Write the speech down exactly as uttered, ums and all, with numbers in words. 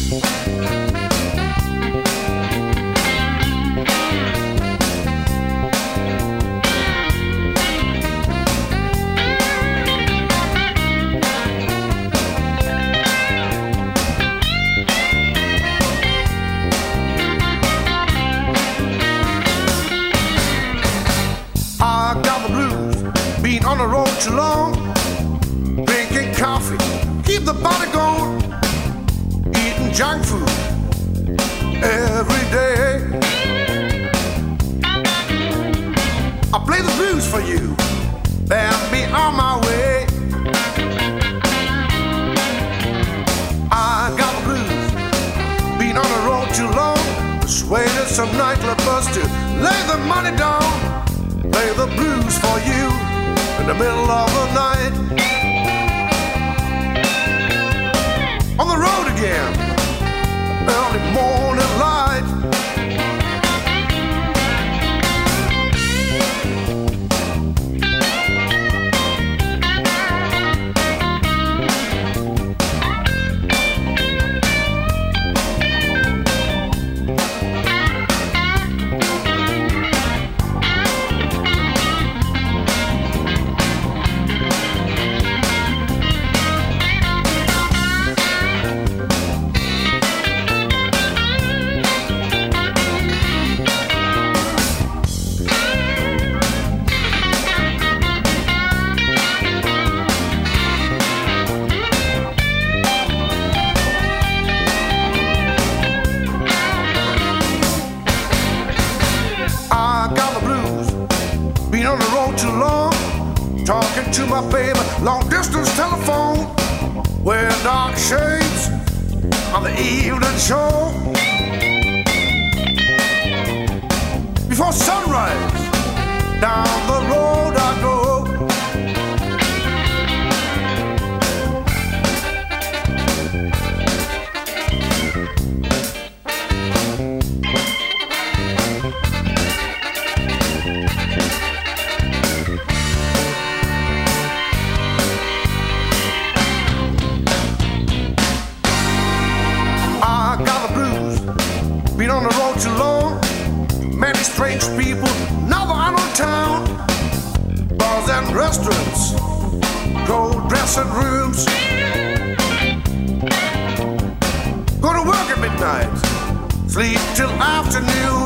Too long, drinking coffee, keep the body going, eating junk food every day. I play the blues for you, then be on my way. I got the blues, been on the road too long, persuaded some nightclub bus to lay the money down, play the blues for you. In the middle of the night, on the road again, early morning light. Talking to my baby, long distance telephone, wearing dark shades on the evening show. Before sunrise, down the road I go. Been on the road too long, many strange people, never out of town. Bars and restaurants, gold dressing rooms. Go to work at midnight, sleep till afternoon.